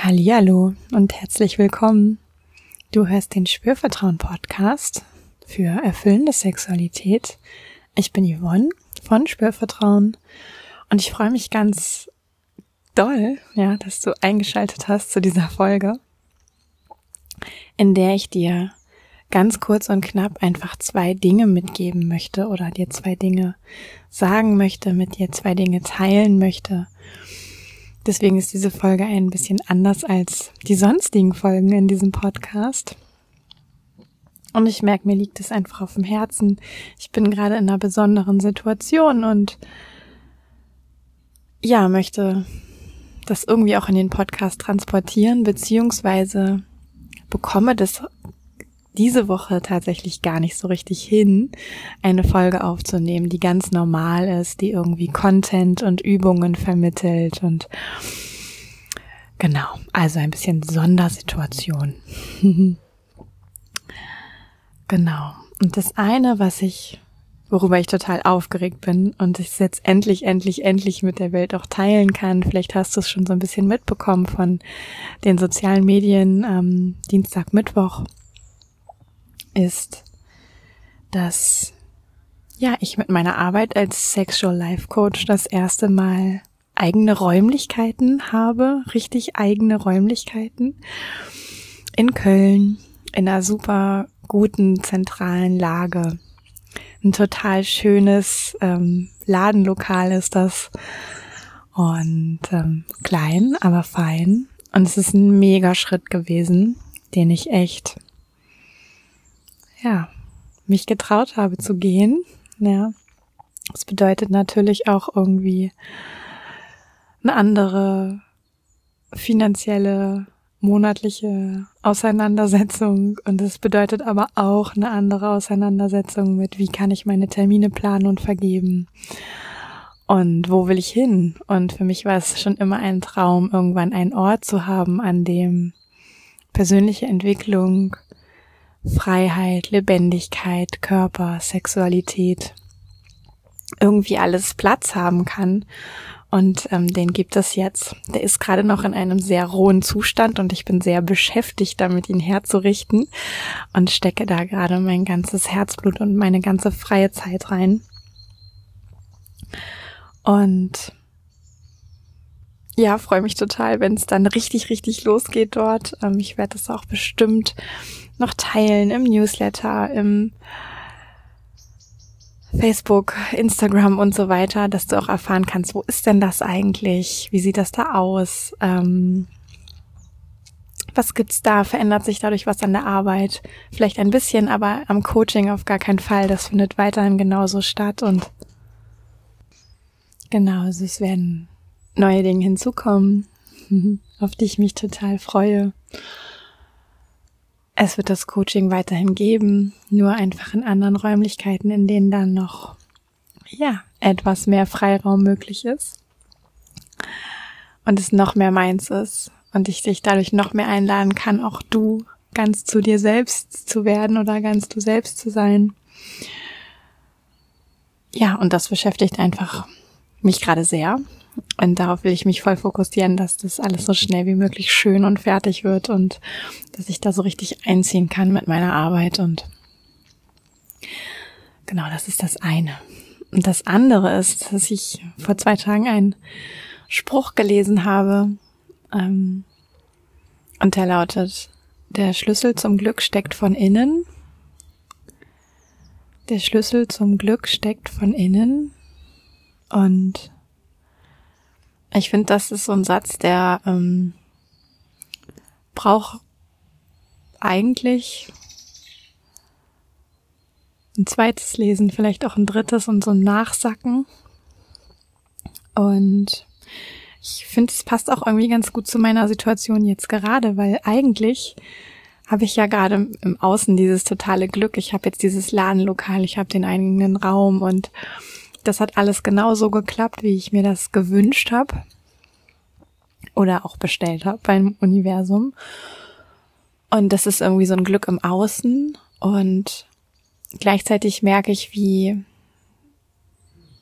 Hallihallo und herzlich willkommen. Du hörst den Spürvertrauen-Podcast für erfüllende Sexualität. Ich bin Yvonne von Spürvertrauen und ich freue mich ganz doll, dass du eingeschaltet hast zu dieser Folge, in der ich dir ganz kurz und knapp einfach 2 Dinge mitgeben möchte oder dir 2 Dinge sagen möchte, mit dir 2 Dinge teilen möchte. Deswegen ist diese Folge ein bisschen anders als die sonstigen Folgen in diesem Podcast. Und ich merke, mir liegt es einfach auf dem Herzen. Ich bin gerade in einer besonderen Situation und möchte das irgendwie auch in den Podcast transportieren, beziehungsweise bekomme das diese Woche tatsächlich gar nicht so richtig hin, eine Folge aufzunehmen, die ganz normal ist, die irgendwie Content und Übungen vermittelt und genau, also ein bisschen Sondersituation. Genau. Und das eine, worüber ich total aufgeregt bin und ich es jetzt endlich mit der Welt auch teilen kann, vielleicht hast du es schon so ein bisschen mitbekommen von den sozialen Medien, Dienstag, Mittwoch, ist, dass ich mit meiner Arbeit als Sexual Life Coach das erste Mal eigene Räumlichkeiten habe, richtig eigene Räumlichkeiten in Köln, in einer super guten zentralen Lage. Ein total schönes Ladenlokal ist das und klein, aber fein. Und es ist ein mega Schritt gewesen, den ich echt mich getraut habe zu gehen. Ja, das bedeutet natürlich auch irgendwie eine andere finanzielle, monatliche Auseinandersetzung und es bedeutet aber auch eine andere Auseinandersetzung mit, wie kann ich meine Termine planen und vergeben und wo will ich hin? Und für mich war es schon immer ein Traum, irgendwann einen Ort zu haben, an dem persönliche Entwicklung, Freiheit, Lebendigkeit, Körper, Sexualität, irgendwie alles Platz haben kann. Und den gibt es jetzt. Der ist gerade noch in einem sehr rohen Zustand und ich bin sehr beschäftigt damit, ihn herzurichten und stecke da gerade mein ganzes Herzblut und meine ganze freie Zeit rein. Und freue mich total, wenn es dann richtig losgeht dort. Ich werde es auch bestimmt noch teilen im Newsletter, im Facebook, Instagram und so weiter, dass du auch erfahren kannst, wo ist denn das eigentlich? Wie sieht das da aus? Was gibt's da? Verändert sich dadurch was an der Arbeit? Vielleicht ein bisschen, aber am Coaching auf gar keinen Fall. Das findet weiterhin genauso statt und genau, also es werden neue Dinge hinzukommen, auf die ich mich total freue. Es wird das Coaching weiterhin geben, nur einfach in anderen Räumlichkeiten, in denen dann noch, etwas mehr Freiraum möglich ist und es noch mehr meins ist und ich dich dadurch noch mehr einladen kann, auch du ganz zu dir selbst zu werden oder ganz du selbst zu sein. Ja, und das beschäftigt einfach mich gerade sehr. Und darauf will ich mich voll fokussieren, dass das alles so schnell wie möglich schön und fertig wird und dass ich da so richtig einziehen kann mit meiner Arbeit. Und genau, das ist das eine. Und das andere ist, dass ich vor 2 Tagen einen Spruch gelesen habe und der lautet: Der Schlüssel zum Glück steckt von innen. Der Schlüssel zum Glück steckt von innen. Und ich finde, das ist so ein Satz, der braucht eigentlich ein zweites Lesen, vielleicht auch ein drittes und so ein Nachsacken. Und ich finde, es passt auch irgendwie ganz gut zu meiner Situation jetzt gerade, weil eigentlich habe ich ja gerade im Außen dieses totale Glück. Ich habe jetzt dieses Ladenlokal, ich habe den eigenen Raum und das hat alles genauso geklappt, wie ich mir das gewünscht habe oder auch bestellt habe beim Universum. Und das ist irgendwie so ein Glück im Außen und gleichzeitig merke ich, wie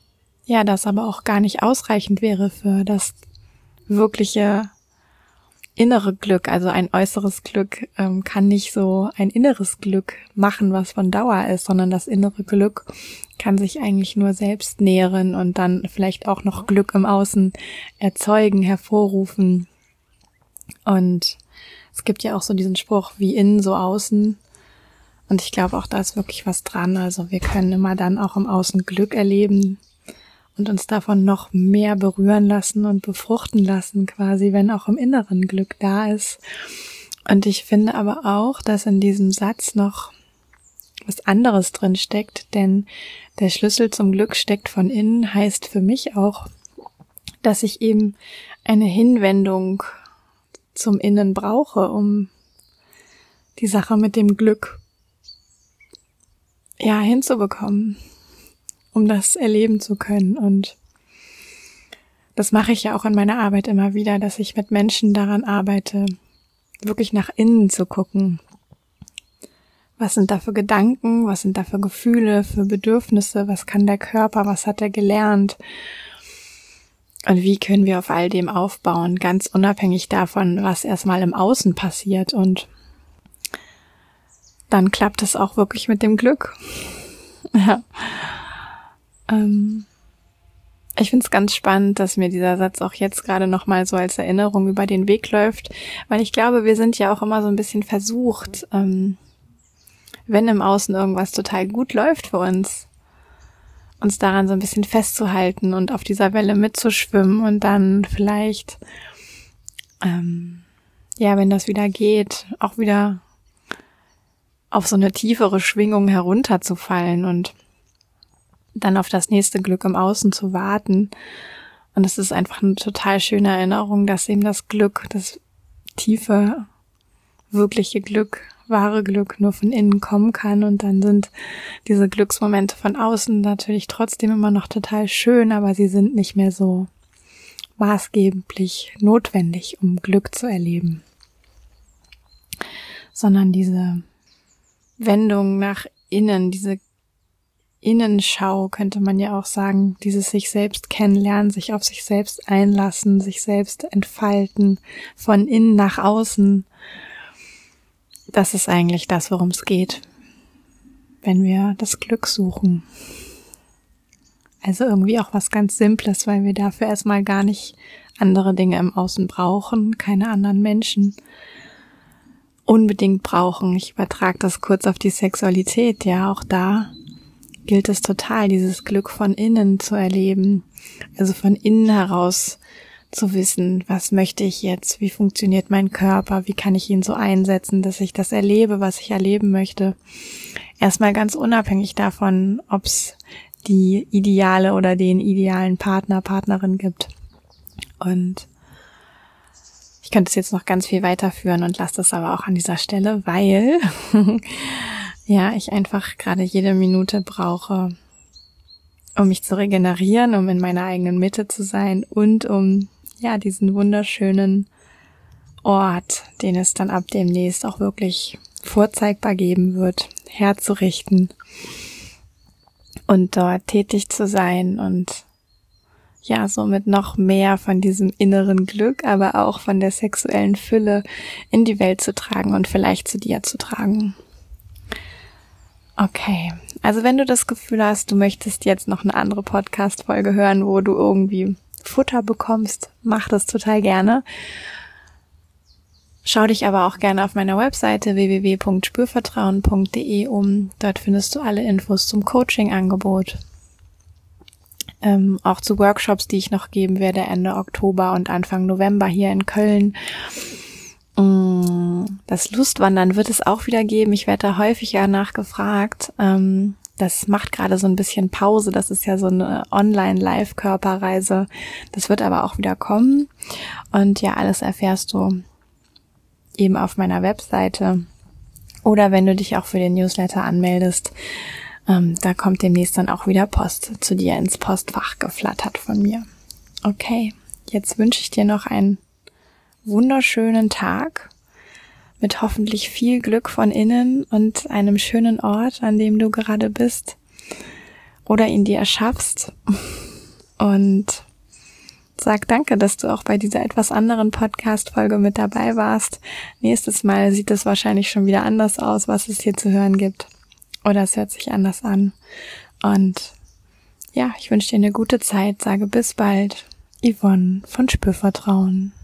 das aber auch gar nicht ausreichend wäre für das wirkliche innere Glück, also ein äußeres Glück, kann nicht so ein inneres Glück machen, was von Dauer ist, sondern das innere Glück kann sich eigentlich nur selbst nähren und dann vielleicht auch noch Glück im Außen erzeugen, hervorrufen. Und es gibt ja auch so diesen Spruch, wie innen, so außen. Und ich glaube auch, da ist wirklich was dran. Also wir können immer dann auch im Außen Glück erleben und uns davon noch mehr berühren lassen und befruchten lassen, quasi, wenn auch im Inneren Glück da ist. Und ich finde aber auch, dass in diesem Satz noch was anderes drin steckt, denn der Schlüssel zum Glück steckt von innen, heißt für mich auch, dass ich eben eine Hinwendung zum Innen brauche, um die Sache mit dem Glück hinzubekommen, um das erleben zu können. Und das mache ich ja auch in meiner Arbeit immer wieder, dass ich mit Menschen daran arbeite, wirklich nach innen zu gucken. Was sind da für Gedanken, was sind da für Gefühle, für Bedürfnisse, was kann der Körper, was hat er gelernt und wie können wir auf all dem aufbauen, ganz unabhängig davon, was erstmal im Außen passiert, und dann klappt es auch wirklich mit dem Glück. Ja. Ich finde es ganz spannend, dass mir dieser Satz auch jetzt gerade nochmal so als Erinnerung über den Weg läuft, weil ich glaube, wir sind ja auch immer so ein bisschen versucht, wenn im Außen irgendwas total gut läuft für uns daran so ein bisschen festzuhalten und auf dieser Welle mitzuschwimmen und dann vielleicht, wenn das wieder geht, auch wieder auf so eine tiefere Schwingung herunterzufallen und dann auf das nächste Glück im Außen zu warten. Und es ist einfach eine total schöne Erinnerung, dass eben das Glück, das tiefe, wirkliche Glück, wahre Glück nur von innen kommen kann, und dann sind diese Glücksmomente von außen natürlich trotzdem immer noch total schön, aber sie sind nicht mehr so maßgeblich notwendig, um Glück zu erleben, sondern diese Wendung nach innen, diese Innenschau, könnte man ja auch sagen, dieses sich selbst kennenlernen, sich auf sich selbst einlassen, sich selbst entfalten, von innen nach außen. Das ist eigentlich das, worum es geht, wenn wir das Glück suchen. Also irgendwie auch was ganz Simples, weil wir dafür erstmal gar nicht andere Dinge im Außen brauchen, keine anderen Menschen unbedingt brauchen. Ich übertrage das kurz auf die Sexualität, ja, auch da gilt es total, dieses Glück von innen zu erleben, also von innen heraus zu wissen, was möchte ich jetzt, wie funktioniert mein Körper, wie kann ich ihn so einsetzen, dass ich das erlebe, was ich erleben möchte. Erstmal ganz unabhängig davon, ob es die ideale oder den idealen Partner, Partnerin gibt. Und ich könnte es jetzt noch ganz viel weiterführen und lasse das aber auch an dieser Stelle, weil ich einfach gerade jede Minute brauche, um mich zu regenerieren, um in meiner eigenen Mitte zu sein und um diesen wunderschönen Ort, den es dann ab demnächst auch wirklich vorzeigbar geben wird, herzurichten und dort tätig zu sein und somit noch mehr von diesem inneren Glück, aber auch von der sexuellen Fülle in die Welt zu tragen und vielleicht zu dir zu tragen. Okay, also wenn du das Gefühl hast, du möchtest jetzt noch eine andere Podcast-Folge hören, wo du irgendwie Futter bekommst, mach das total gerne. Schau dich aber auch gerne auf meiner Webseite www.spürvertrauen.de um. Dort findest du alle Infos zum Coaching-Angebot. Auch zu Workshops, die ich noch geben werde Ende Oktober und Anfang November hier in Köln. Das Lustwandern wird es auch wieder geben. Ich werde da häufiger nachgefragt. Das macht gerade so ein bisschen Pause. Das ist ja so eine Online-Live-Körperreise. Das wird aber auch wieder kommen. Und alles erfährst du eben auf meiner Webseite. Oder wenn du dich auch für den Newsletter anmeldest, da kommt demnächst dann auch wieder Post zu dir ins Postfach geflattert von mir. Okay, jetzt wünsche ich dir noch einen wunderschönen Tag mit hoffentlich viel Glück von innen und einem schönen Ort, an dem du gerade bist oder ihn dir erschaffst. Und sag danke, dass du auch bei dieser etwas anderen Podcast-Folge mit dabei warst. Nächstes Mal sieht es wahrscheinlich schon wieder anders aus, was es hier zu hören gibt. Oder es hört sich anders an. Und ja, ich wünsche dir eine gute Zeit. Sage bis bald. Yvonne von Spürvertrauen.